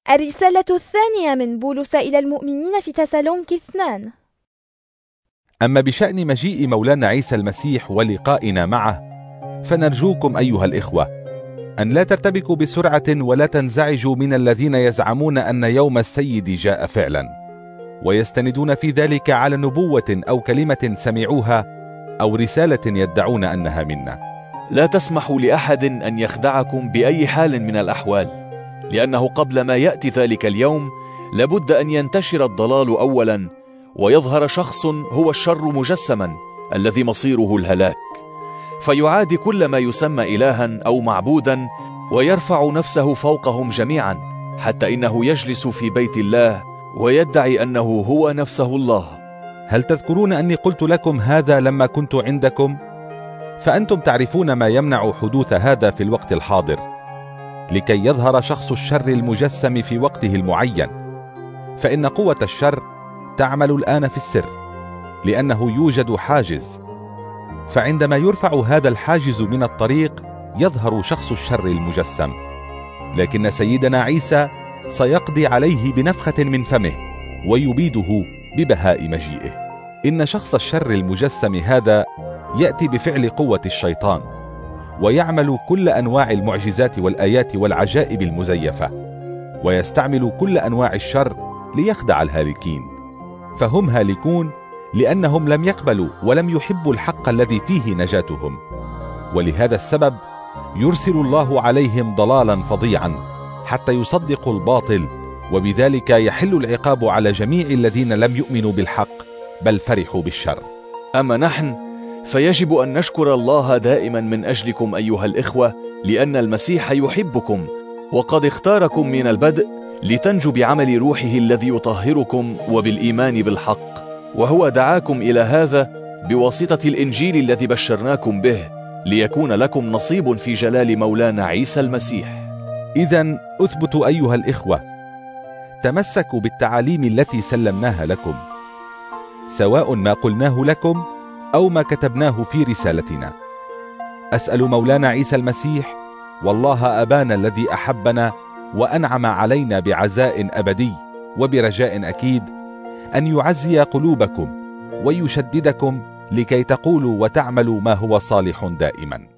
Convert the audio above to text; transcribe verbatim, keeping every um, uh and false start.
الرسالة الثانية من بولس إلى المؤمنين في تسالونيك اثنان. أما بشأن مجيء مولانا عيسى المسيح ولقائنا معه، فنرجوكم أيها الإخوة أن لا ترتبكوا بسرعة ولا تنزعجوا من الذين يزعمون أن يوم السيد جاء فعلا، ويستندون في ذلك على نبوة أو كلمة سمعوها أو رسالة يدعون أنها منا. لا تسمحوا لأحد أن يخدعكم بأي حال من الأحوال، لأنه قبل ما يأتي ذلك اليوم لابد أن ينتشر الضلال أولا، ويظهر شخص هو الشر مجسما الذي مصيره الهلاك، فيعادي كل ما يسمى إلها أو معبودا، ويرفع نفسه فوقهم جميعا، حتى إنه يجلس في بيت الله ويدعي أنه هو نفسه الله. هل تذكرون أني قلت لكم هذا لما كنت عندكم؟ فأنتم تعرفون ما يمنع حدوث هذا في الوقت الحاضر، لكي يظهر شخص الشر المجسم في وقته المعين، فإن قوة الشر تعمل الآن في السر، لأنه يوجد حاجز، فعندما يرفع هذا الحاجز من الطريق يظهر شخص الشر المجسم، لكن سيدنا عيسى سيقضي عليه بنفخة من فمه ويبيده ببهاء مجيئه. إن شخص الشر المجسم هذا يأتي بفعل قوة الشيطان، ويعمل كل أنواع المعجزات والآيات والعجائب المزيفة، ويستعمل كل أنواع الشر ليخدع الهالكين، فهم هالكون لأنهم لم يقبلوا ولم يحبوا الحق الذي فيه نجاتهم، ولهذا السبب يرسل الله عليهم ضلالا فظيعا حتى يصدقوا الباطل، وبذلك يحل العقاب على جميع الذين لم يؤمنوا بالحق بل فرحوا بالشر. أما نحن فيجب أن نشكر الله دائما من أجلكم أيها الإخوة، لأن المسيح يحبكم وقد اختاركم من البدء لتنجوا بعمل روحه الذي يطهركم وبالإيمان بالحق، وهو دعاكم إلى هذا بواسطة الإنجيل الذي بشرناكم به، ليكون لكم نصيب في جلال مولانا عيسى المسيح. إذن أثبتوا أيها الإخوة، تمسكوا بالتعاليم التي سلمناها لكم، سواء ما قلناه لكم أو ما كتبناه في رسالتنا. أسأل مولانا عيسى المسيح والله أبانا الذي أحبنا وأنعم علينا بعزاء أبدي وبرجاء أكيد أن يعزي قلوبكم ويشددكم لكي تقولوا وتعملوا ما هو صالح دائما.